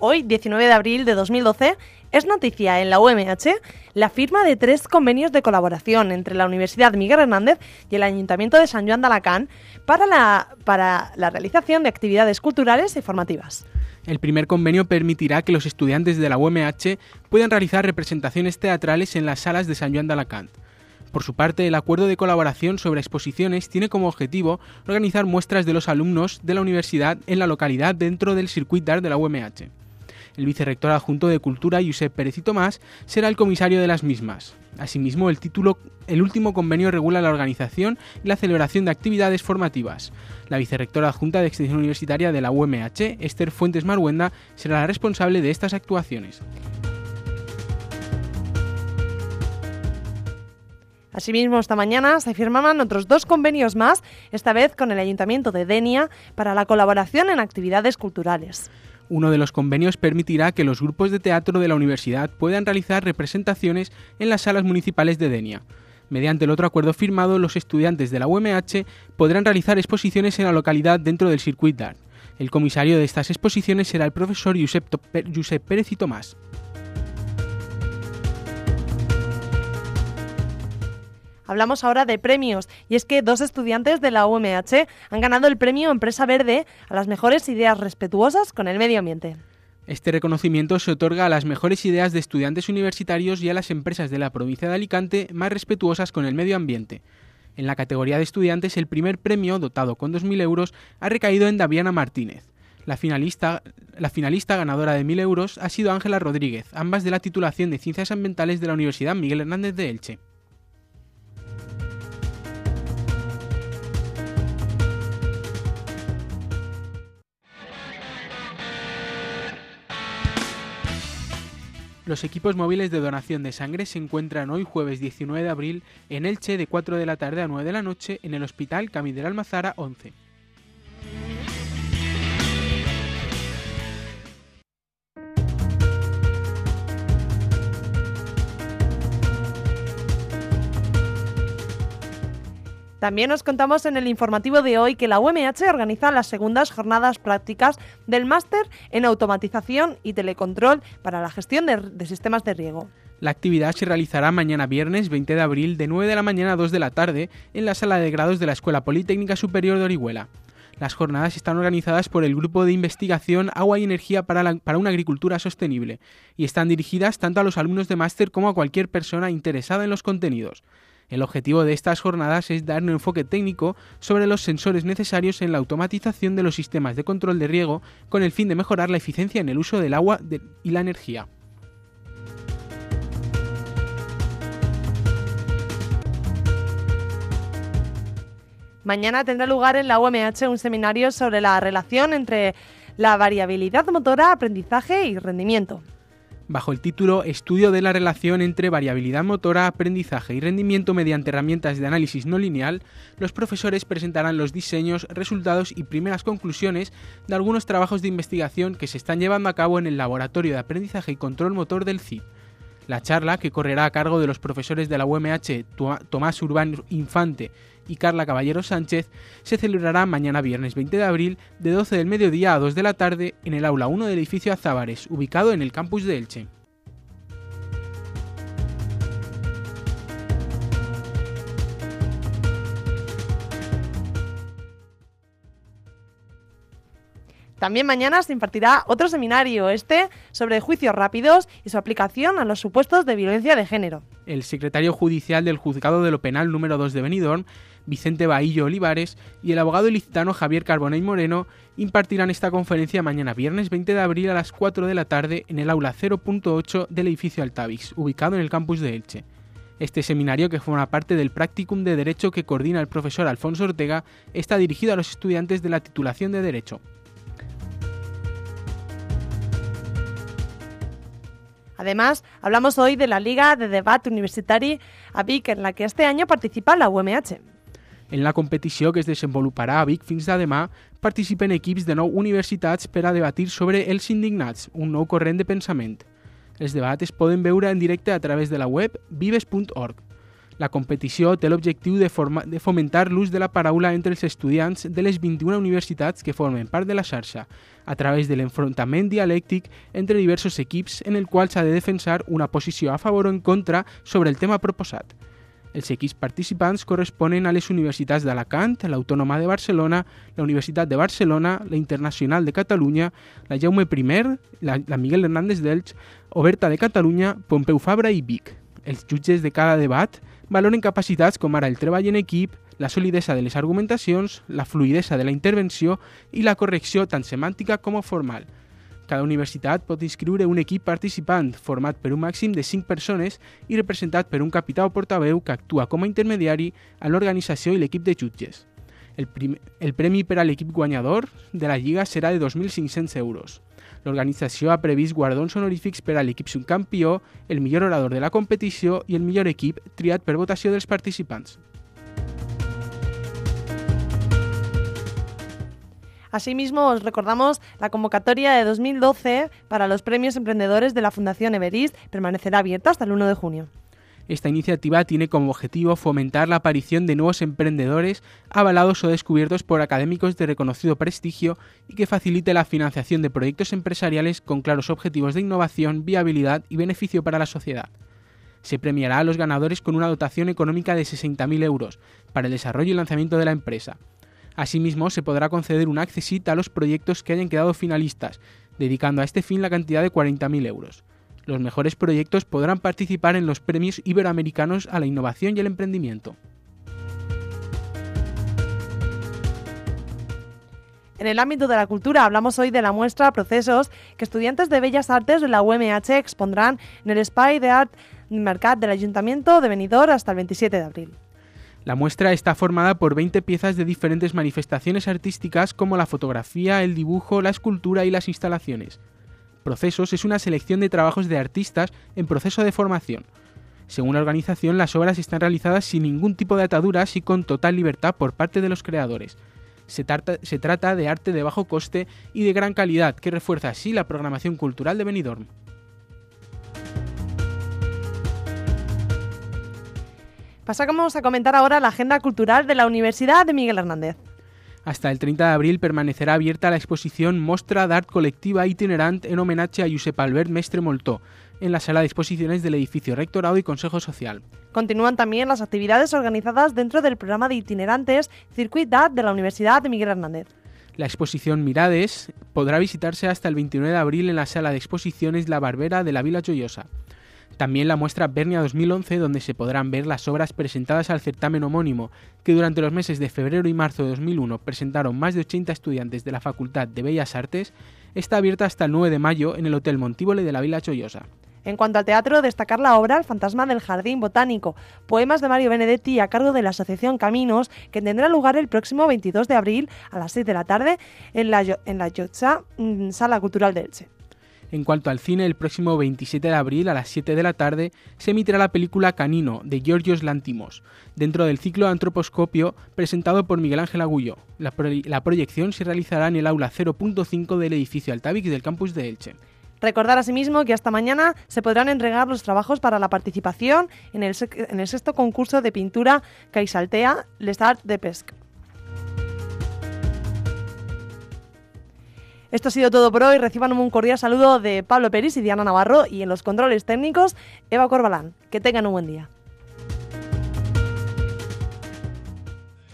Hoy, 19 de abril de 2012, es noticia en la UMH la firma de 3 convenios de colaboración entre la Universidad Miguel Hernández y el Ayuntamiento de Sant Joan d'Alacant para la realización de actividades culturales y formativas. El primer convenio permitirá que los estudiantes de la UMH puedan realizar representaciones teatrales en las salas de Sant Joan d'Alacant. Por su parte, el acuerdo de colaboración sobre exposiciones tiene como objetivo organizar muestras de los alumnos de la universidad en la localidad dentro del circuit d'art de la UMH. El vicerrector adjunto de Cultura, Josep Pérez i Tomàs, será el comisario de las mismas. Asimismo, el último convenio regula la organización y la celebración de actividades formativas. La vicerrectora adjunta de Extensión Universitaria de la UMH, Esther Fuentes Marhuenda, será la responsable de estas actuaciones. Asimismo, esta mañana se firmaban otros 2 convenios más, esta vez con el Ayuntamiento de Dénia, para la colaboración en actividades culturales. Uno de los convenios permitirá que los grupos de teatro de la universidad puedan realizar representaciones en las salas municipales de Dénia. Mediante el otro acuerdo firmado, los estudiantes de la UMH podrán realizar exposiciones en la localidad dentro del circuit d'art. El comisario de estas exposiciones será el profesor Josep Pérez i Tomàs. Hablamos ahora de premios, y es que 2 estudiantes de la UMH han ganado el premio Empresa Verde a las mejores ideas respetuosas con el medio ambiente. Este reconocimiento se otorga a las mejores ideas de estudiantes universitarios y a las empresas de la provincia de Alicante más respetuosas con el medio ambiente. En la categoría de estudiantes, el primer premio, dotado con 2.000 euros, ha recaído en Daviana Martínez. La finalista ganadora de 1.000 euros ha sido Ángela Rodríguez, ambas de la titulación de Ciencias Ambientales de la Universidad Miguel Hernández de Elche. Los equipos móviles de donación de sangre se encuentran hoy jueves 19 de abril en Elche de 4 de la tarde a 9 de la noche en el Hospital Camí de la Almazara 11. También os contamos en el informativo de hoy que la UMH organiza las segundas jornadas prácticas del máster en automatización y telecontrol para la gestión de sistemas de riego. La actividad se realizará mañana viernes 20 de abril de 9 de la mañana a 2 de la tarde en la sala de grados de la Escuela Politécnica Superior de Orihuela. Las jornadas están organizadas por el Grupo de Investigación Agua y Energía para una Agricultura Sostenible y están dirigidas tanto a los alumnos de máster como a cualquier persona interesada en los contenidos. El objetivo de estas jornadas es dar un enfoque técnico sobre los sensores necesarios en la automatización de los sistemas de control de riego con el fin de mejorar la eficiencia en el uso del agua y la energía. Mañana tendrá lugar en la UMH un seminario sobre la relación entre la variabilidad motora, aprendizaje y rendimiento. Bajo el título Estudio de la relación entre variabilidad motora, aprendizaje y rendimiento mediante herramientas de análisis no lineal, los profesores presentarán los diseños, resultados y primeras conclusiones de algunos trabajos de investigación que se están llevando a cabo en el Laboratorio de Aprendizaje y Control Motor del CID. La charla, que correrá a cargo de los profesores de la UMH Tomás Urbán Infante y Carla Caballero Sánchez, se celebrará mañana viernes 20 de abril de 12 del mediodía a 2 de la tarde en el aula 1 del edificio Azábares, ubicado en el campus de Elche. También mañana se impartirá otro seminario, sobre juicios rápidos y su aplicación a los supuestos de violencia de género. El secretario judicial del Juzgado de lo Penal número 2 de Benidorm, Vicente Bahillo Olivares, y el abogado ilicitano Javier Carbonell Moreno impartirán esta conferencia mañana viernes 20 de abril a las 4 de la tarde en el aula 0.8 del edificio Altavix, ubicado en el campus de Elche. Este seminario, que forma parte del Practicum de Derecho que coordina el profesor Alfonso Ortega, está dirigido a los estudiantes de la titulación de Derecho. Además, hablamos hoy de la Liga de Debat Universitari a Vic, en la que este año participa la UMH. En la competició que es desenvoluparà a Vic fins a demà, participen equips de 9 universitats per a debatir sobre els indignats, un nou corrent de pensament. Els debats es poden veure en directe a través de la web vives.org. La competició té l'objectiu de fomentar l'ús de la paraula entre els estudiants de les 21 universitats que formen part de la xarxa, a través de l'enfrontament dialèctic entre diversos equips en el qual s'ha de defensar una posició a favor o en contra sobre el tema proposat. Els equips participants corresponen a les universitats d'Alacant, l'Autònoma de Barcelona, la Universitat de Barcelona, la Internacional de Catalunya, la Jaume I, la Miguel Hernández d'Elx, Oberta de Catalunya, Pompeu Fabra i Vic. Els jutges de cada debat valoren capacitats com ara el treball en equip, la solidesa de les argumentacions, la fluïdesa de la intervenció i la correcció tant semàntica com formal. Cada universitat pot inscriure un equip participant format per un màxim de 5 persones i representat per un capità o portaveu que actua com a intermediari a l'organització i l'equip de jutges. El premi per a l'equip guanyador de la Lliga serà de 2.500 euros. L'organització ha previst guardons honorífics per a l'equip subcampió, el millor orador de la competició i el millor equip triat per votació dels participants. Asimismo, os recordamos la convocatoria de 2012 para los premios emprendedores de la Fundación Everist permanecerá abierta hasta el 1 de junio. Esta iniciativa tiene como objetivo fomentar la aparición de nuevos emprendedores avalados o descubiertos por académicos de reconocido prestigio y que facilite la financiación de proyectos empresariales con claros objetivos de innovación, viabilidad y beneficio para la sociedad. Se premiará a los ganadores con una dotación económica de 60.000 euros para el desarrollo y lanzamiento de la empresa. Asimismo, se podrá conceder un accessit a los proyectos que hayan quedado finalistas, dedicando a este fin la cantidad de 40.000 euros. Los mejores proyectos podrán participar en los premios iberoamericanos a la innovación y el emprendimiento. En el ámbito de la cultura hablamos hoy de la muestra Procesos que estudiantes de Bellas Artes de la UMH expondrán en el Espai d'Art Mercat del Ayuntamiento de Benidorm hasta el 27 de abril. La muestra está formada por 20 piezas de diferentes manifestaciones artísticas como la fotografía, el dibujo, la escultura y las instalaciones. Procesos es una selección de trabajos de artistas en proceso de formación. Según la organización, las obras están realizadas sin ningún tipo de ataduras y con total libertad por parte de los creadores. Se trata de arte de bajo coste y de gran calidad, que refuerza así la programación cultural de Benidorm. Pasamos a comentar ahora la agenda cultural de la Universidad de Miguel Hernández. Hasta el 30 de abril permanecerá abierta la exposición Mostra d'Art Col·lectiva itinerant en homenatge a Josep Albert Mestre Moltó, en la sala de exposiciones del edificio Rectorado y Consejo Social. Continúan también las actividades organizadas dentro del programa de itinerantes Circuit d'Art de la Universidad de Miguel Hernández. La exposición Mirades podrá visitarse hasta el 29 de abril en la sala de exposiciones La Barbera de la Vila Joiosa. También la muestra Bernia 2011, donde se podrán ver las obras presentadas al certamen homónimo, que durante los meses de febrero y marzo de 2001 presentaron más de 80 estudiantes de la Facultad de Bellas Artes, está abierta hasta el 9 de mayo en el Hotel Montívole de la Vila Joiosa. En cuanto al teatro, destacar la obra El fantasma del jardín botánico, poemas de Mario Benedetti a cargo de la Asociación Caminos, que tendrá lugar el próximo 22 de abril a las 6 de la tarde en la Llotja, Sala Cultural de Elche. En cuanto al cine, el próximo 27 de abril a las 7 de la tarde se emitirá la película Canino, de Giorgios Lanthimos, dentro del ciclo Antroposcopio presentado por Miguel Ángel Agullo. La proyección se realizará en el aula 0.5 del edificio Altavix del campus de Elche. Recordar asimismo que hasta mañana se podrán entregar los trabajos para la participación en el sexto concurso de pintura CaixAltea Les Arts de Pesca. Esto ha sido todo por hoy. Reciban un cordial saludo de Pablo Peris y Diana Navarro y en los controles técnicos Eva Corbalán. Que tengan un buen día.